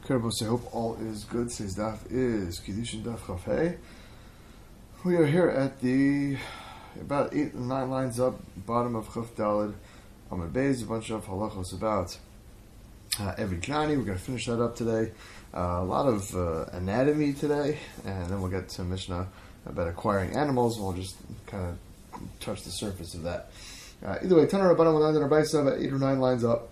I hope all is good. Today's daf is Kiddushin Daf Chaf Hey. We are here at the about 8 and 9 lines up, bottom of Chaf Daled Amud Beis, a bunch of halachos about Eved Knani. We're going to finish that up today. A lot of anatomy today, and then we'll get to Mishnah about acquiring animals, and we'll just kind of touch the surface of that. Either way, Tanar Rabbanan L'Nai D'Rabbi Sav about 8 or 9 lines up.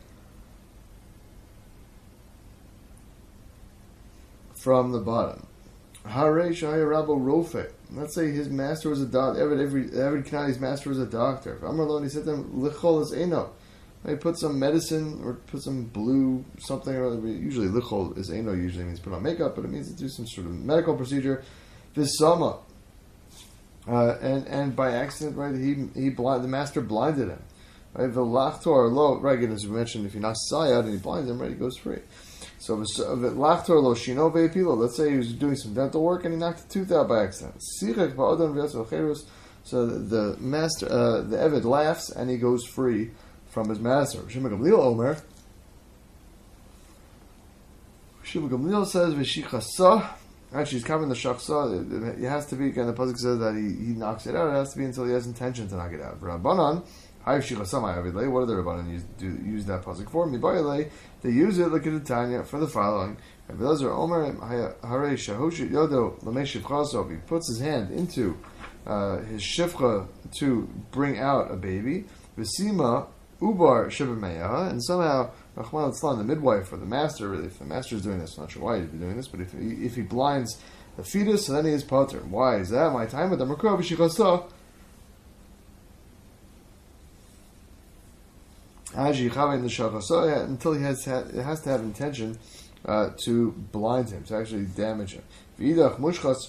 From the bottom, Harei Shaya Rabo Rofe. Let's say his master was a doctor. Eved Knani's master was a doctor. Amar Lo, and he said to him, Lichol is Eino. He put some medicine or put some blue something or other. Usually Lichol is Eino. Usually means put on makeup, but it means to do some sort of medical procedure. Visama, and by accident, right? The master blinded him. Right, V'lachtor Lo. Right, and as we mentioned, if you knock Sayad and he blinds him, right, he goes free. So Lachtor Lo Shino Ve'Pilo. Let's say he was doing some dental work and he knocked a tooth out by accident. So the master, the Eved laughs and he goes free from his master. Shimon Gamliel Omer. Shimon Gamliel says V'Shichasa. Actually, he's covering the shachsa. It has to be. Again, the pasuk says that he knocks it out. It has to be until he has intention to knock it out. Rabbanan. What do the Rabbanan use that pasuk for? They use it like in the Tanya for the following. He puts his hand into his shifcha to bring out a baby. Vesima ubar shibameya, and somehow the midwife or the master, really, if the master is doing this, I'm not sure why he'd be doing this, but if he blinds the fetus, so then he is potter. Why is that? My time with the merkava v'shichasa. Until he has to have intention to blind him, to actually damage him. What does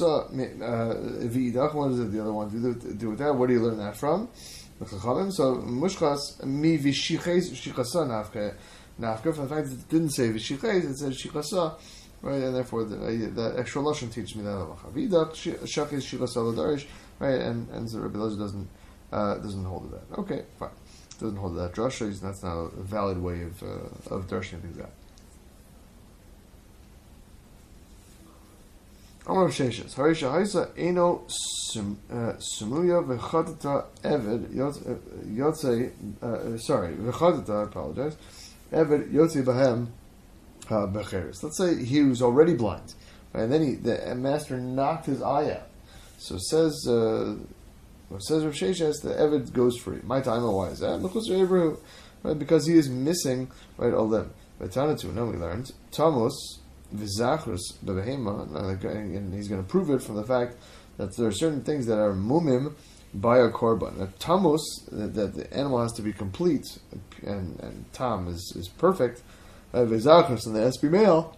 the other one do with that? Where do you learn that from? So mushchas mi v'shichasa nafka. From the fact that it didn't say v'shiches, it said shichasa, right? And therefore the extra lashon teaches me that halacha. V'idach shachis shichasa l'darish, right? And so Rabbi Elazar doesn't hold to that. Okay, fine. Doesn't hold that drasha. That's not a valid way of darshing things out. Amar Sheshes Harisha Haisa Eno Sumuya V'Chadata Eved Yotzei. Sorry, V'Chadata. I apologize. Eved Yotzei Bahem Becheres. Let's say he was already blind, right? And then the master knocked his eye out. So it says. It says Rav Sheshes, the Eved goes free. My time, why is that? Right, because he is missing, right, a limb. Betanatu, now we learned Tamus v'zachrus bebehema, and he's going to prove it from the fact that there are certain things that are mumim by a korban. That tamus, that the animal has to be complete, and tam is perfect. V'zachrus, and the has to be male.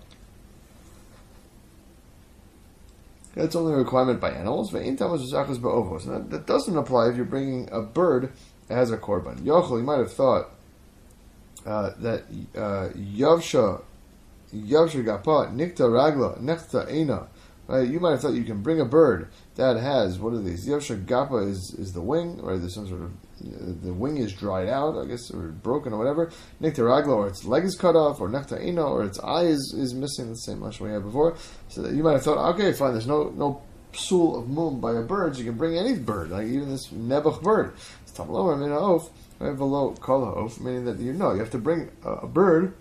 That's only a requirement by animals. And that doesn't apply if you're bringing a bird as a korban. Yochel, you might have thought that Yavsha Gapa Nikta Ragla Nekta Eina. Right? You might have thought you can bring a bird that has, what are these? Yavsha Gapa is the wing, right? There's some sort of, the wing is dried out, I guess, or broken or whatever. Nikta Ragla, or its leg is cut off, or Nekta Eina, or its eye is missing, the same much we had before. So that you might have thought, okay, fine, there's no psul of mum by a bird, so you can bring any bird, like even this nebuch bird. It's tamalomer min ha'of, right? V'lo kol ha'of, meaning that you have to bring a bird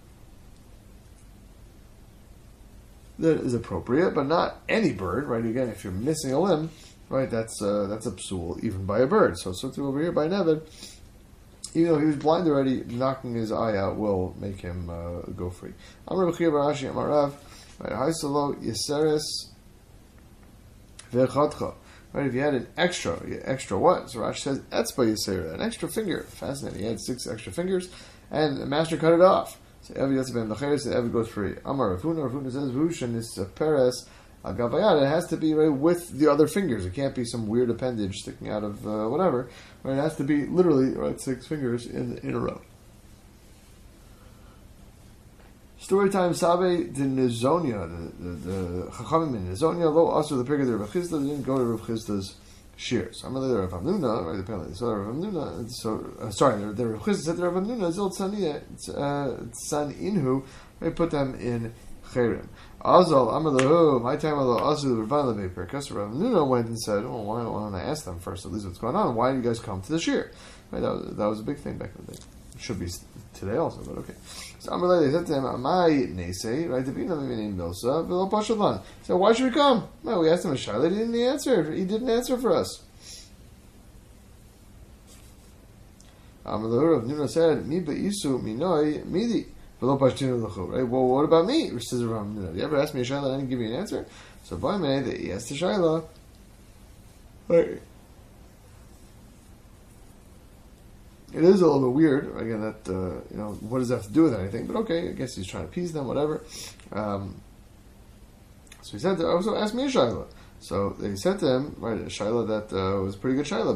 that is appropriate, but not any bird, right? Again, if you're missing a limb, right, that's a psul even by a bird. So too over here by Neved, even though he was blind already, knocking his eye out will make him go free. Amar B'chir Barashi Amar Rav, right? Haisalo Yeseres Ve'chadcha. Right, if you had an extra what? So Rashi says Etzba Yesera, an extra finger. Fascinating. He had 6 extra fingers, and the master cut it off. So Eved Yotzei Be'Cheres, the Eved goes free. Amar Rafuna says Vushan is Peres. It has to be right with the other fingers. It can't be some weird appendage sticking out of whatever. Right? It has to be literally 6 fingers in a row. Story time. Sabe de Nizonia, the Chachamim in Nizonia. Lo also the period of Rav Chisda, didn't go to Rav Chisda's shears. Amalei Rav Hamnuna, right? Apparently, so Rav Hamnuna. So sorry, the Rav Chisda said to Rav Hamnuna, Zil Tzan they put them in Cherim. Azal Amalahu, my time Azal Azul Rav Perkas. Rav Hamnuna went and said, "Oh, why don't I ask them first? At least what's going on? Why do you guys come to the shear?" Right? That was a big thing back in the day. It should be today also, but okay. So Amalei, they said to him, "Amai Nese, right? The Bina meaning Milsa, Vilo Pashadlan." So why should we come? No, we asked him a shayla. He didn't answer. He didn't answer for us. Amalei Rav Hamnuna said, "Mi beisu minoi midi." Right? Well, what about me? Says Rav Hamnuna. You ever ask me a shayla and I didn't give you an answer? So by me, that he asked the shayla. Right. It is a little bit weird, again, that, what does that have to do with anything? But okay, I guess he's trying to appease them, whatever. So he said, also ask me a shayla. So they said to him, right, a shayla that was a pretty good shayla.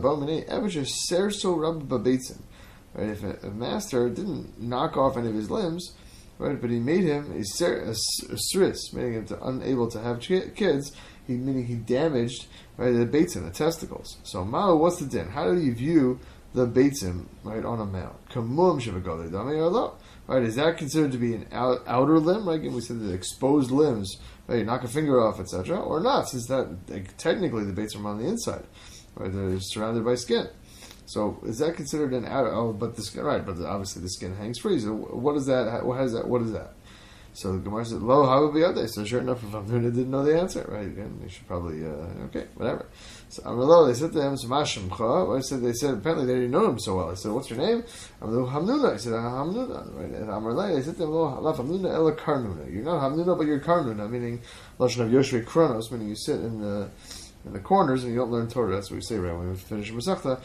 Right, if a master didn't knock off any of his limbs, right, but he made him a sris, making him unable to have kids, meaning he damaged, right, the beitzim, the testicles. So Mao, what's the din? How do you view the beitzim, right, on a male? Kamum shavagolei dami or lo? Right, is that considered to be an outer limb? Right, we said the exposed limbs, right, you knock a finger off, etc., or not? Since that technically the beitzim are on the inside, right, they're surrounded by skin. So is that considered an outer? Oh, but the skin, right? But obviously the skin hangs free. So what is that? What is that? So the Gemara said, "Lo, how would be other?" So sure enough, if Hamnuna didn't know the answer, right? Again, they should probably okay, whatever. So Amrlo, they said to him, "Samashimcha." They said apparently they didn't know him so well. I said, "What's your name?" Amrlo Hamnuna. I said, "Hamnuna." Right? And Amrlo, they said to him, "Lo, Hamnuna ela Karnuna." You're not Hamnuna, but you're Karnuna, meaning lashon of Yoshvei Kronos, meaning you sit in the corners and you don't learn Torah. That's what we say, right? When we finish Masechta,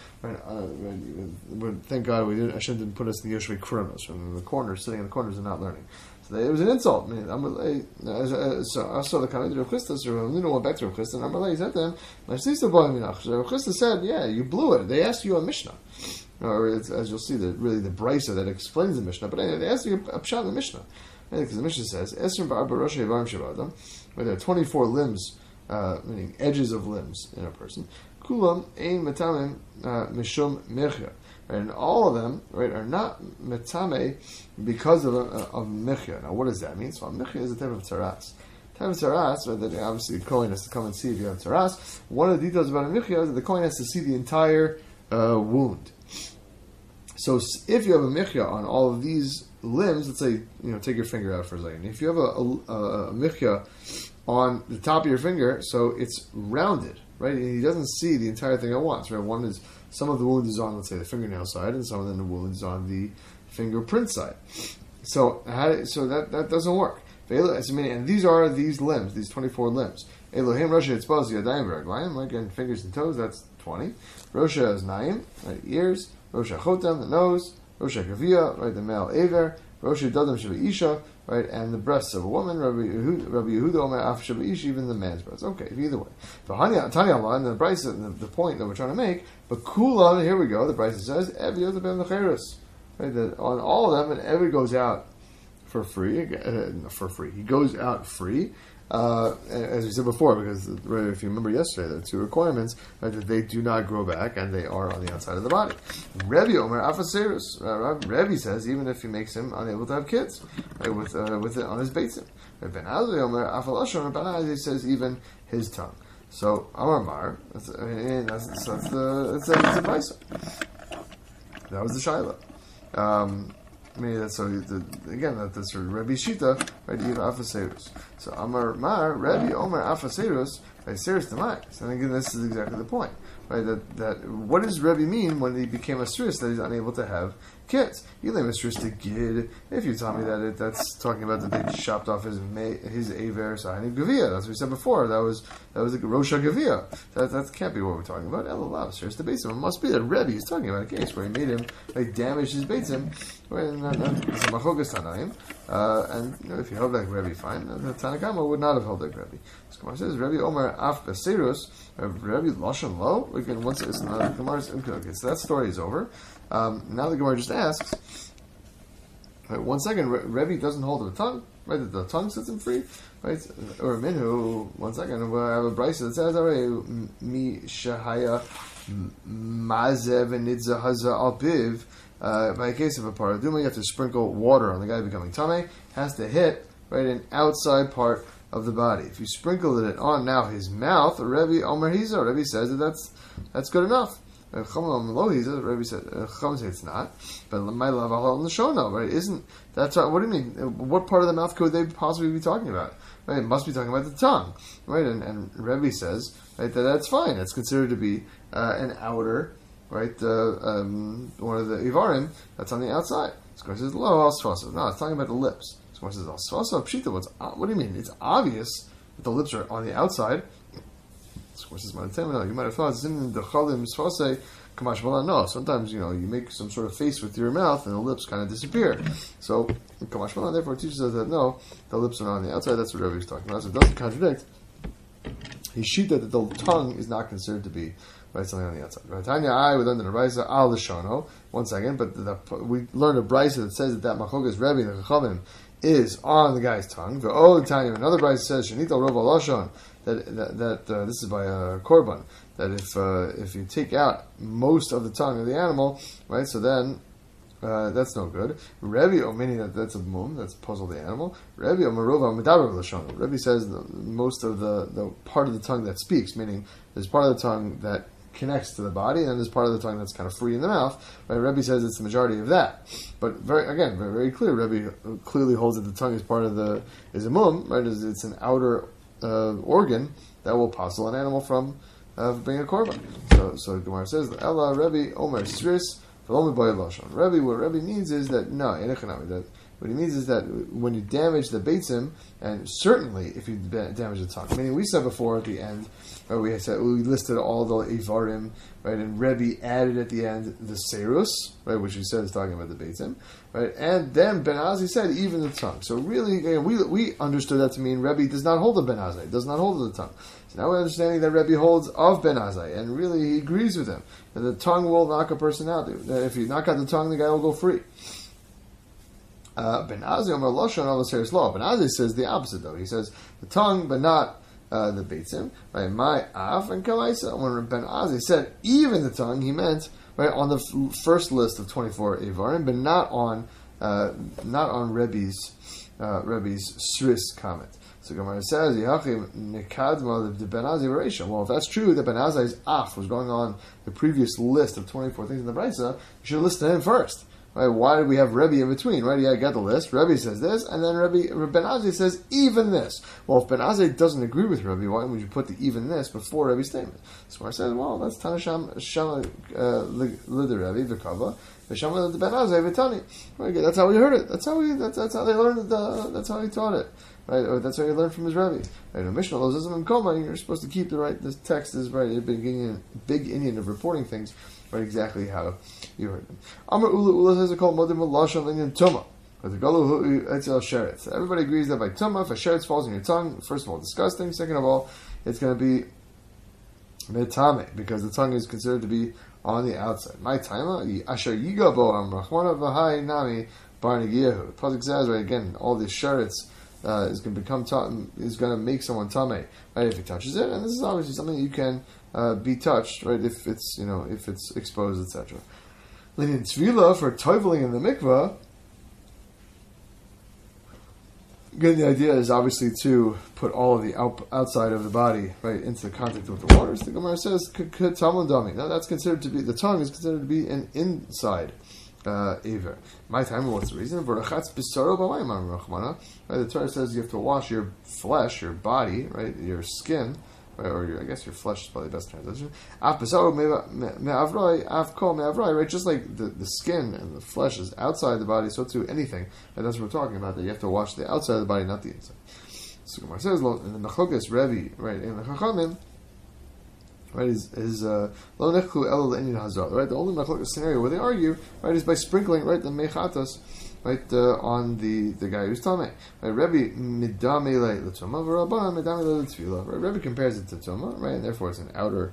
right? Thank God Hashem didn't put us in the Yoshvei Kronos, from the corners, sitting in the corners and not learning. So it was an insult. I mean, so I saw the comment of Rav Chisda, so Rav Hamnuna went back to Rav Chisda, and Amalei said to him, Rav Chisda said, yeah, you blew it. They asked you a Mishnah. Or as you'll see, really the brisa that explains the Mishnah, but they asked you a pshat in the Mishnah. Because the Mishnah says, where there are 24 limbs, meaning edges of limbs in a person. Kulam ein metamim mishum mechya, and all of them, right, are not metame because of mechya. Now, what does that mean? So, mechya is a type of taras. Type of taras, right, that obviously the Kohen has to come and see if you have taras. One of the details about a mechya is that the Kohen has to see the entire wound. So, if you have a mechya on all of these limbs, let's say, take your finger out for a second. If you have a mechya on the top of your finger, so it's rounded, right? And he doesn't see the entire thing at once, right? One is, some of the wound is on, let's say, the fingernail side, and some of the wound is on the fingerprint side. So that doesn't work. And these are these limbs, these 24 limbs. Elohim Rosha Hitzbaz Yadayim V'Raglayim, again, fingers and toes, that's 20. Rosha is Naim, right, ears. Rosha Chotam, the nose. Rosha Gavia, right, the male Aver. Rosha Dadam Shava Isha, right, and the breasts of a woman. Rabbi Yehuda Omer Af Shava Isha, even the man's breasts. Okay, either way. Tanya Allah, and the Bryce, the point that we're trying to make, but Kula, here we go, the Bryce says, Evi Ben Lecheres, right, that on all of them, and Evi goes out for free. He goes out free. As we said before, because if you remember yesterday, there are two requirements, right, that they do not grow back and they are on the outside of the body. Rebbe Omer Afaserus. Rebbe says even if he makes him unable to have kids, right, with it on his beitzim. Ben Azri Omer Afalashon. Ben Azri says even his tongue. So Amar Mar. That's the brisa. That was the shaila. That's Rebbe Shita, right? Even Afaserus. So Amar Mar, Rebbe Omer Afaserus, by Seris Demayis. And again, this is exactly the point, right? That what does Rebbe mean when he became a Seris that he's unable to have kids? Elim is Seris to Gid. If you tell me that that's talking about that they chopped off his Aver, so I need Gavia. That's what we said before. That was like Rosha Gavia. That can't be what we're talking about. Elav Seris the Beitzim. It must be that Rebbe is talking about a case where he made him damage his Beitzim. And if you held like Rebbe, fine. The Tanakama would not have held like Rebbe. So Gemara says Rebbe Omer Af Baserus, Rebbe Lashon Lo. Again, once it's not Gemara's okay. So that story is over. Now the Gemara just asks, Right, one second, Rebbe doesn't hold the tongue, right? The tongue sets him free, right? Or minhu, one second, I have a brisa that says, mi shahaya mazev and nidza haza alpiv. By a case of a paraduma, you have to sprinkle water on the guy becoming tamei. Has to hit right an outside part of the body. If you sprinkle it on now his mouth, Rebbe Omer Hiza, Rebbe says that that's good enough. Rebbe said, it's not. But my love on the show no, right? Isn't that's what do you mean? What part of the mouth could they possibly be talking about? Right? It must be talking about the tongue, right? And Rebbe says right that that's fine. It's considered to be an outer, right? One of the ivarim that's on the outside. Square says lo asfasa. No, it's talking about the lips. Square says asfasa pshita. What do you mean? It's obvious that the lips are on the outside. Of course, no, you might have thought it's in the chalim sfase kamash malan. No, sometimes you make some sort of face with your mouth and the lips kind of disappear. So kamash malan therefore teaches us that no, the lips are not on the outside. That's what Rebbe is talking about. So it doesn't contradict. He shita that the tongue is not considered to be right something on the outside. Right? Tanya, I would learn the brisa al lishono. One second, but we learned a brisa that says that machogas Rebbe and the chachamim is on the guy's tongue. The old Tanya, another brisa says shenita rov alashon. That this is by a korban. That if you take out most of the tongue of the animal, right? So then that's no good. Rebbe, meaning that's a mum, that's puzzle the animal. Rebbe Omerova Medaber Lashon. Rebbe says most of the part of the tongue that speaks, meaning there's part of the tongue that connects to the body, and there's part of the tongue that's kind of free in the mouth. Right? Rebbe says it's the majority of that. But very clear. Rebbe clearly holds that the tongue is part of is a mum, right? It's an outer organ that will puzzle an animal from being a korban. So Gemara says, Ella Rebbe Omer Sris V'Lomi Boy Lashon. Rebbe, what Rebbe means is that what he means is that when you damage the beitzim, and certainly if you damage the tongue, meaning we said before at the end, we listed all the ivarim, right, and Rebbe added at the end the serus, right, which we said is talking about the beitzim, right, and then Ben Azai said even the tongue. So really, we understood that to mean Rebbe does not hold the Ben Azai, does not hold the tongue. So now we're understanding that Rebbe holds of Ben Azai, and really he agrees with him that the tongue will knock a person out. That if you knock out the tongue, the guy will go free. Ben Azai Omer Lashon Al Seres Law. Ben Azai says the opposite though. He says the tongue, but not the beitzim. Right? My af and kalaisa. When Ben Azai said even the tongue, he meant right on the first list of 24 ivarim, but not on Rebbe's Sris comment. So Gemara says, the Ben Azai. Well, if that's true, that Ben Azai's af was going on the previous list of 24 things in the Brisa, you should have listed him first. Right? Why did we have Rebbe in between? Right? Yeah, I got the list. Rebbe says this, and then Ben Azai says even this. Well, if Ben Azai doesn't agree with Rebbe, why would you put the even this before Rebbe's statement? So I said, well, that's Tanasham Shama Lider Rebbe V'Kava V'Shama the Ben Azai V'Tani. Right? That's how we heard it. That's how they learned it. That's how he taught it. Right? Or that's how he learned from his Rebbe. Right? In Mishnah Lozism and Koma, you're supposed to keep the right. This text is right. A big Indian of reporting things. Right, exactly how you heard them. Amar Ula says called Modim Lashon Linyan Tuma. Everybody agrees that by Tuma, if a sheretz falls in your tongue, first of all, disgusting. Second of all, it's going to be metame because the tongue is considered to be on the outside. My taima asher yigabo amrachmana v'hai nami barnigiyahu. Pasuk says right again, all these sheretz is going to make someone tame, right? If he touches it, and this is obviously something you can be touched, right? If it's exposed, etc. Linin tvila for toiveling in the mikvah. Again, the idea is obviously to put all of the outside of the body right into contact with the waters. The Gemara says tamlandami. Now that's considered to be the tongue is considered to be an inside aver. My time, what's the reason? Right, the Torah says you have to wash your flesh, your body, right, your skin, right, or I guess your flesh is probably the best translation. Right, just like the skin and the flesh is outside the body, so too anything, and that's what we're talking about. That you have to wash the outside of the body, not the inside. So Gemara says in the Mechokas Rebbe, right, in the Chachamim. Right, is lo nechlu el le'inyan hazar. Right, the only machlokes scenario where they argue, right, is by sprinkling, right, the mechatos, right, on the guy who's tamei. Right, Rebbe midame le'tuma, v'Rabbanan midame le'tefila. Right, Rebbe compares it to tuma, right, and therefore it's an outer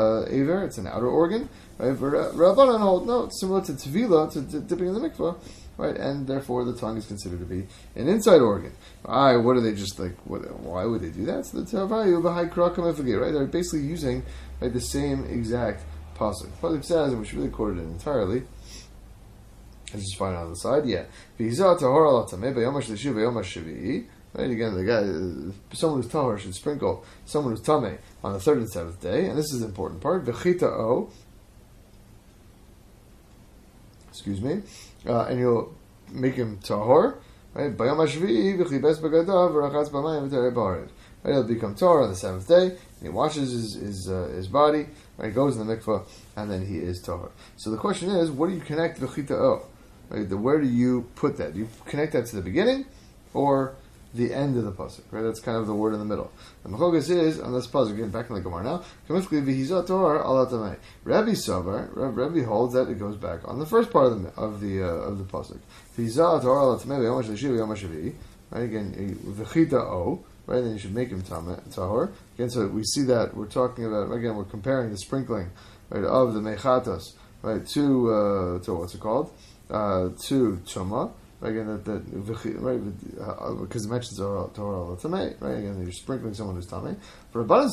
aver, it's an outer organ. Right, Rabbanan hold no, it's similar to tefila, to dipping in the mikvah. right? And therefore the tongue is considered to be an inside organ. What are they just like? Why would they do that? So the Tavayu Bahai Krakam Efagir, right? They're basically using the same exact pasuk. Pasuk says, and we should really quote it entirely. Let's just find it on the side. Yeah. Right, again, the guy, someone who's tahor should sprinkle someone who's tameh on the third and seventh day, and this is the important part. V'chita o, excuse me, and you'll make him tahor. Right, bayom hashvi'i v'chibes b'gadav v'rachatz b'mayim v'terei b'ared. Right, he'll become tahor on the seventh day, and he washes his body. Right, he goes in the mikvah, and then he is tahor. So the question is, what do you connect v'chita o? Right, where do you put that? Do you connect that to the beginning, or the end of the pasuk, right? That's kind of the word in the middle. The machogas is on this pasuk. Again, back in the Gemara now. Rabbi Savar, Rabbi holds that it goes back on the first part of the pasuk. Right again, v'chita o. Right, then you should make him tahor. Again, so we see that we're talking about again. We're comparing the sprinkling, right, of the mechatos, right, to what's it called, to tuma. Again, right, because it mentions Torah Tamei, right? Again, you're sprinkling someone who's Tamei. For Rebbe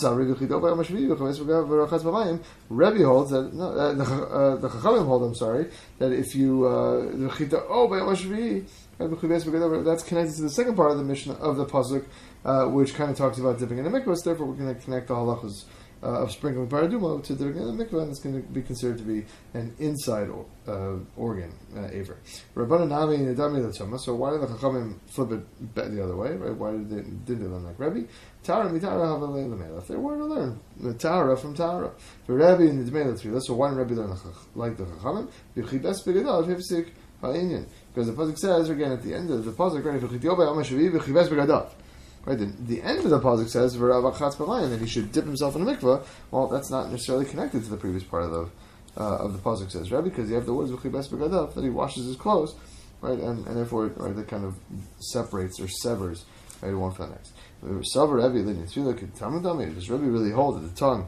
holds that the Chachamim hold. I'm sorry, that if you that's connected to the second part of the mission of the pasuk, which kind of talks about dipping in the mikvah. Therefore, we're going to connect the halachas of sprinkling paradumo to dipping in the mikvah, and it's going to be considered to be an inside organ, aver. Rabbanan Nami and Adami Latoma. So why did the Chachamim flip it the other way? Right? Why did they learn like Rebbe? Tara mitara havalei lemela. If they wanted to learn the Tara from Tara, for Rebbe and the Dmei Latfila. So why did Rebbe learn like the Chachamim? B'chibes begadal hifsik ha'inyan. Because the pasuk says again at the end of the pasuk, right? V'chitioba yamashavi b'chibes begadal. Right, the end of the pasuk says that he should dip himself in a mikvah. Well, that's not necessarily connected to the previous part of the pasuk says, right? Because you have the words that he washes his clothes, right, and therefore right, that kind of separates or severs right one from the next. Does Rebbe really hold that the tongue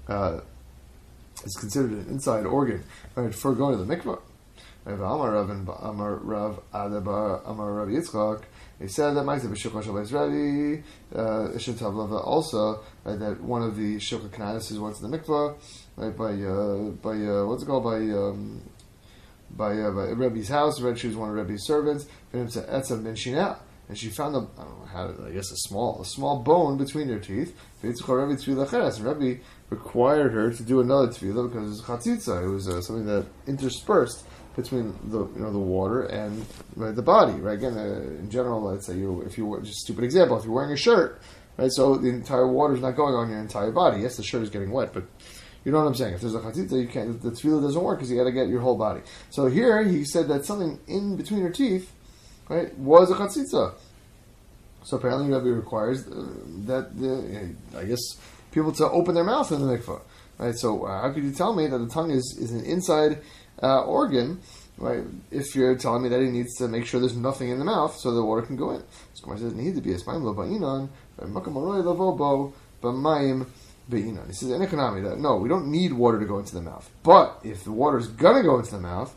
is considered an inside organ right, for going to the mikvah? Amar Rav Adabar Amar Rav Yitzchak. He said that Ma'aseh b'Shulchan Shabbat Rebbe Shetav also that one of the Shulchan Kananis went to the mikvah right, by what's it called by Rebbe's house. Read she was one of Rebbe's servants. And she found a small bone between her teeth. And Rebbe required her to do another tefillah because it was chatzitza. It was something that interspersed between the water and the body, right? Again, in general, let's say if you were just a stupid example, if you're wearing a shirt, right? So the entire water is not going on your entire body. Yes, the shirt is getting wet, but you know what I'm saying. If there's a chatzitza, you can't. The tefillah doesn't work because you got to get your whole body. So here he said that something in between her teeth, right, was a chatzitza. So apparently, Rebbe requires that I guess people to open their mouth in the mikvah, right? So how could you tell me that the tongue is an inside organ, right? If you're telling me that he needs to make sure there's nothing in the mouth so the water can go in. So Gemara says, "Need to be esmaim lo ba'inan, makam aroy lavobo b'mayim be'inan." He says, "In economy, that no, we don't need water to go into the mouth. But if the water is gonna go into the mouth,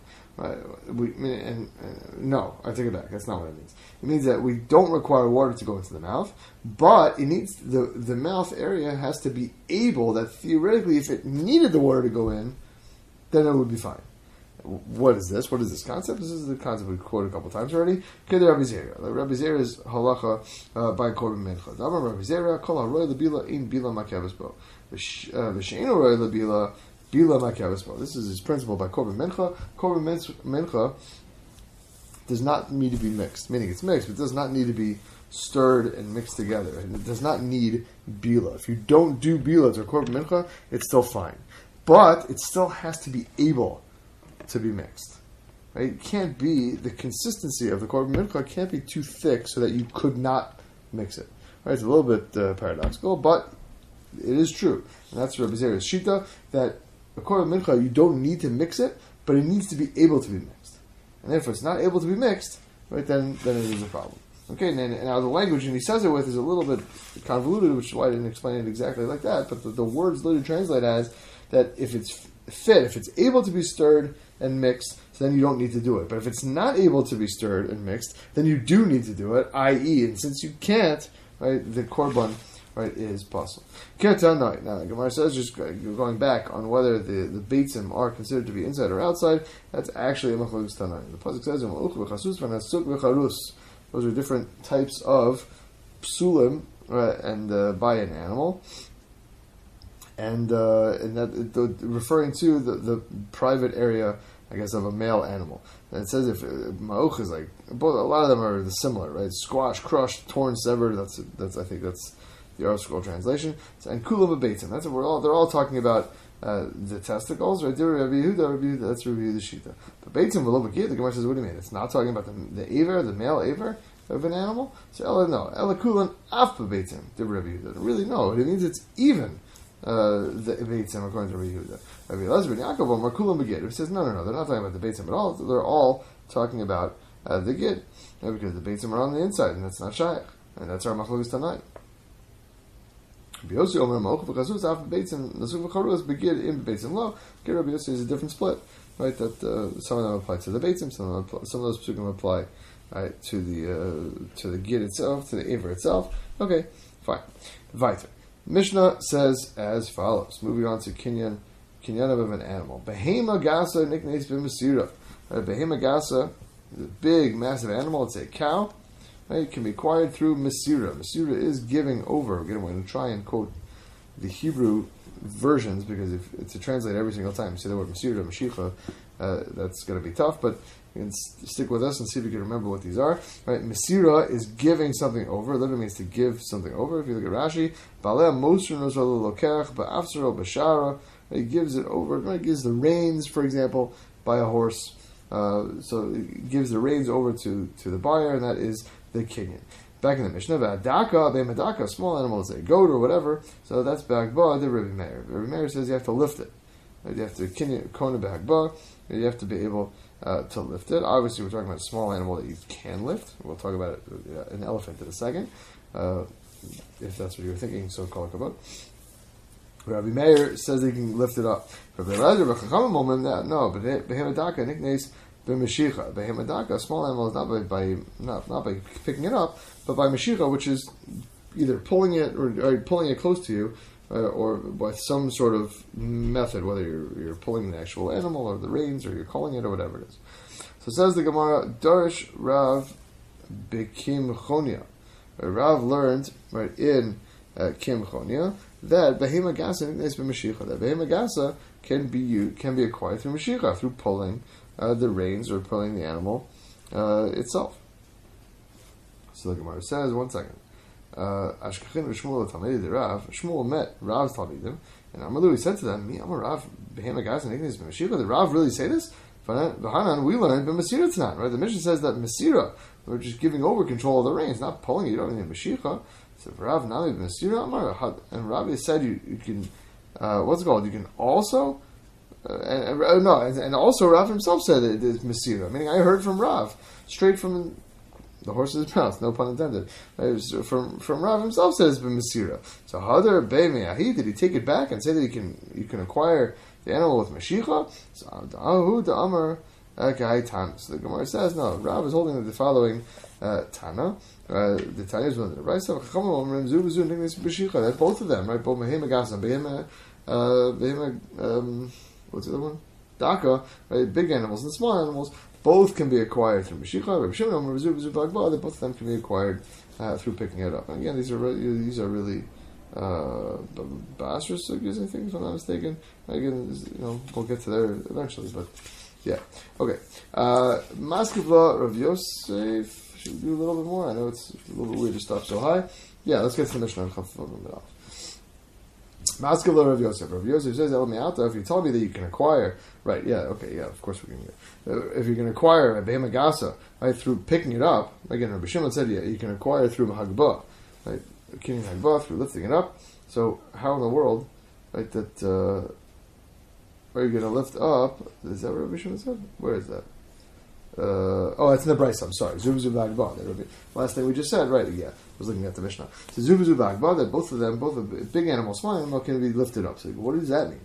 no, I take it back. That's not what it means. It means that we don't require water to go into the mouth, but it needs the mouth area has to be able that theoretically, if it needed the water to go in, then it would be fine." What is this? What is this concept? This is the concept we've quoted a couple times already. Keder Rabbi Zera. Rabbi Zera is halacha by Korban Mincha. Amar Rabbi Zera, kol haroy lebila in bila makavas bo. V'she'enu roy lebila bila makavas bo. This is his principle by Korban Mincha. Korban Mincha does not need to be mixed, meaning it's mixed, but it does not need to be stirred and mixed together. It does not need bila. If you don't do bila to Korban Mincha, it's still fine. But it still has to be able to be mixed. Right? It can't be, the consistency of the Korban Mincha can't be too thick so that you could not mix it. Right? It's a little bit paradoxical, but it is true. And that's Rabbi Zera's Shita, that the Korban Mincha, you don't need to mix it, but it needs to be able to be mixed. And if it's not able to be mixed, right, then it is a problem. Okay, and now the language and he says it with is a little bit convoluted, which is why I didn't explain it exactly like that, but the words literally translate as that if it's fit, if it's able to be stirred and mixed, so so then you don't need to do it. But if it's not able to be stirred and mixed, then you do need to do it, i.e., and since you can't, right, the korban, right, is possible. Now, the Gemara says, just going back on whether the beitzim are considered to be inside or outside, that's actually a machlokes tanaim. The pasuk says, those are different types of psulim, and by an animal, and that referring to the private area, I guess, of a male animal. And it says if ma'uch is like, a lot of them are similar, right? Squash, crushed, torn, severed. That's I think that's the Art Scroll translation. And kulam beitzim. That's what they're all talking about. The testicles, right? That's Rabbi Yehuda Shita. But beitzim v'lo b'kiyah, the Gemara says, what do you mean? It's not talking about the aver, the male aver of an animal. So ela kulan af b'beitzim. Rabbi Yehuda. Really, no. It means it's even. The beitzim according to Rabbi Yehuda. Rabbi Elazar ben Yaakov Amar kulam b'gid. He says no, they're not talking about the beitzim at all. They're all talking about the gid, because the beitzim are on the inside, and that's not shaykh, and that's our machlokes tonight. Rabbi Yossi Omer Ma'uch v'chasus af beitzim nasuk v'charus begid in beitzim lo. Rabbi Yossi is a different split, right? That some of them apply to the beitzim, some of those psukim apply, right, to the gid itself, to the aver itself. Okay, fine. Weiter. Mishnah says as follows. Moving on to kinyan of an animal. Behema gasa nicknames b'masira. Behema gasa, the big, massive animal. It's a cow. Right? It can be acquired through masira. Masira is giving over. Again, I'm going to try and quote the Hebrew versions, because if to translate every single time you say the word masira, mashicha, that's going to be tough. But you can stick with us and see if you can remember what these are. Right? Masira is giving something over. Literally means to give something over. If you look at Rashi, Balea Mosrin Lokech Ba'afsaro Bashara, he gives it over. Right? Gives the reins, for example, by a horse. So it gives the reins over to the buyer, and that is the kinyan. Back in the Mishnah, Adaka, Be'madaka, small animals, a goat or whatever. So that's Bagba, the Rabbi Meir. Rabbi Meir says you have to lift it. Right? You have to kinyan, kona Bagba. You have to be able to lift it. Obviously, we're talking about a small animal that you can lift. We'll talk about it, an elephant in a second, if that's what you were thinking. So call it about. Rabbi Meir says they can lift it up. Rabbi Elazar b'chachamim moment that no, but behemadaka nicknames b'mashicha. Behemadaka, a small animal, is not by picking it up, but by mashicha, which is either pulling it or pulling it close to you. Or by some sort of method, whether you're pulling the actual animal or the reins, or you're calling it, or whatever it is. So it says the Gemara, Darish Rav Bekim Chonia. Rav learned, right, in Kim Chonia, that Behema Gasa is b'mashicha. That Behema Gasa can be acquired through mashicha, through pulling the reins or pulling the animal itself. So the Gemara says, one second. Ashkachin v'Shmuel Talmidei Rav. Shmuel met Rav's Talmidim, and Amalu, he said to them, "Me, Amar Rav, behema gas and ignis b'mashiach." Did Rav really say this? V'hanan, we learned b'masira tonight, right? The Mishnah says that masira, we're just giving over control of the reins, not pulling it. You don't need mashiach. So Rav nami b'masira Amar, and Rav said you can, what's it called? You can also. And also Rav himself said it is masira. Meaning, I heard from Rav straight from the horse's mouth, no pun intended. From Rav himself says b'masira. So Hadar be'me'ahi, did he take it back and say that you can acquire the animal with mashicha? So Ahu da'amar kai Tana. So the Gemara says no. Rav is holding the following Tana. The Tana is one of the Raisa. That's both of them, right? Both behema gas and behema. What's the other one? Daka, right? Big animals and small animals. Both can be acquired through Mashicha, Reb Shimon, both of them can be acquired through picking it up. And again, these are really Basra sugyas, I think, if I'm not mistaken. Again, we'll get to there eventually, but yeah. Okay. Maskevla Rav Yosef. Should we do a little bit more? I know it's a little bit weird to stop so high. Yeah, let's get to the Mishnah and Chafaf. Maskevla Rav Yosef. Rav Yosef says, if you tell me that you can acquire, right, yeah, okay, yeah, of course we can. If you can acquire a Behema Gasa, right, through picking it up, again, Rabbi Shimon said, yeah, you can acquire through Hagbah, right, Kinyan Hagbah, through lifting it up. So, how in the world, right, that, are you going to lift up, is that what Rabbi Shimon said? Where is that? It's in the Brisa, I'm sorry. Zuv Hagbah. Last thing we just said, right, yeah, I was looking at the Mishnah. So Zuv Hagbah, that both of them, both a big animal, small animal, can be lifted up. So what does that mean?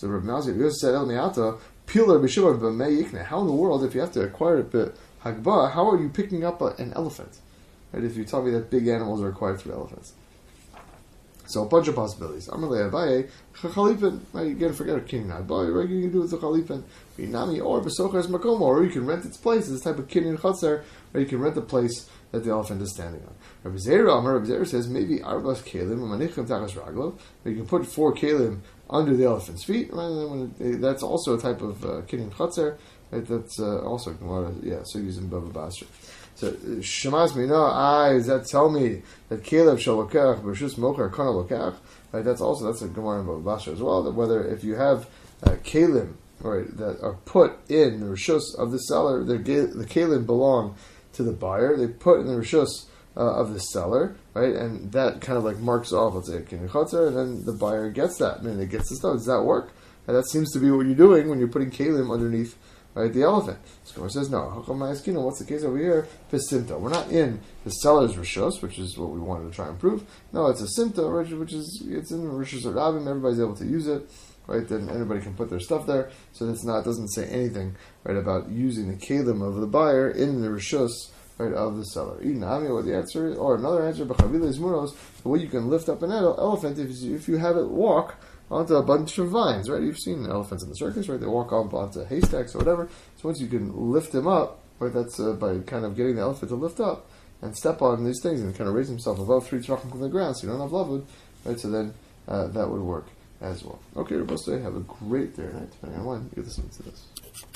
So Rav Mazir said, El Me'ata, Pilar B'Shimon B'Me'ikne. How in the world, if you have to acquire it by Hagbah, how are you picking up an elephant? Right? If you tell me that big animals are acquired through elephants. So a bunch of possibilities. Amalei Abaye, Chalipin. Right, you gotta forget a kinyan Abaye. Right, you can do with the Chalipin. Binami or Besochas Makomo, or you can rent its place. This type of kinyan Chatzar, or you can rent the place that the elephant is standing on. Rabbi Zera says maybe Arbas Kalim Manichim Takas Raglov. You can put 4 Kalim under the elephant's feet. Right? That's also a type of kinyan Chatzar. Right? That's also Gemara. Yeah, so using Bava Basra. So Shemas Mina, does that tell me that Caleb shall lokach b'rshus mocher kana lokach? Right, that's a Gemara in Bava Basra as well. That whether if you have kalim, right, that are put in the rishus of the seller, the kalim belong to the buyer. They put in the rishus of the seller, right, and that kind of like marks off, let's say, a kinyan chatzar, and then the buyer gets that, and it gets the stuff. Does that work? And that seems to be what you're doing when you're putting kalim underneath. Right, the elephant. So Gemara says, no. What's the case over here? Pisimta. We're not in the seller's rishos, which is what we wanted to try and prove. No, it's a simta, which is it's in the rishos of Rabim. Everybody's able to use it, right? Then everybody can put their stuff there. So it doesn't say anything, right, about using the kalim of the buyer in the rishos, right, of the seller. What the answer is, or another answer, b'chavila is muros. The way you can lift up an elephant if you have it walk onto a bunch of vines, right? You've seen elephants in the circus, right? They walk up onto haystacks or whatever. So once you can lift him up, right, that's by kind of getting the elephant to lift up and step on these things and kind of raise himself above 3 trachim from the ground, so you don't have lavud, right? So then that would work as well. Okay, we're supposed to have a great day, right? Depending on when you listen to this.